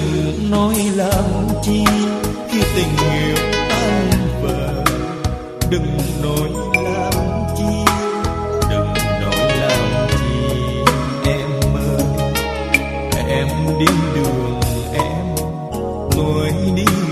đừng nói làm chi khi tình yêu tan vỡ. Đừng nói làm chi, đừng nói làm chi. Em ơi, em đi đường em, tôi đi